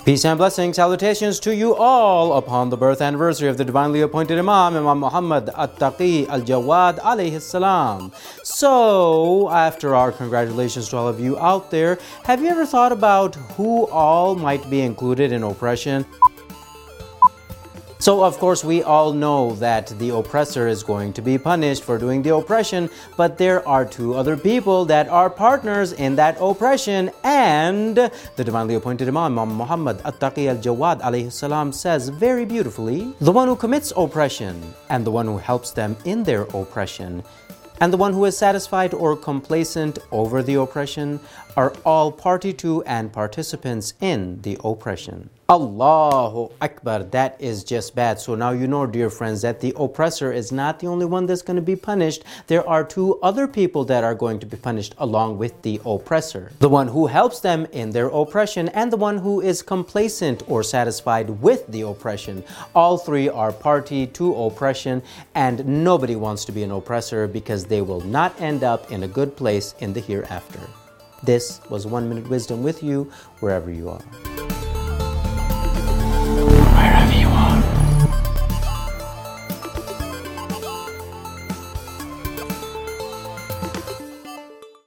Peace and blessings, salutations to you all upon the birth anniversary of the divinely appointed Imam Muhammad At-Taqi Al-Jawad alayhi salam. So, after our congratulations to all of you out there, have you ever thought about who all might be included in oppression? So, of course, we all know that the oppressor is going to be punished for doing the oppression, but there are two other people that are partners in that oppression, and the divinely appointed Imam Muhammad At-Taqi Al-Jawad alayhi salam says very beautifully, the one who commits oppression and the one who helps them in their oppression and the one who is satisfied or complacent over the oppression are all party to and participants in the oppression. Allahu Akbar, that is just bad. So now you know, dear friends, that the oppressor is not the only one that's going to be punished. There are two other people that are going to be punished along with the oppressor. The one who helps them in their oppression and the one who is complacent or satisfied with the oppression. All three are party to oppression, and nobody wants to be an oppressor because they will not end up in a good place in the hereafter. This was 1 Minute Wisdom with you wherever you are.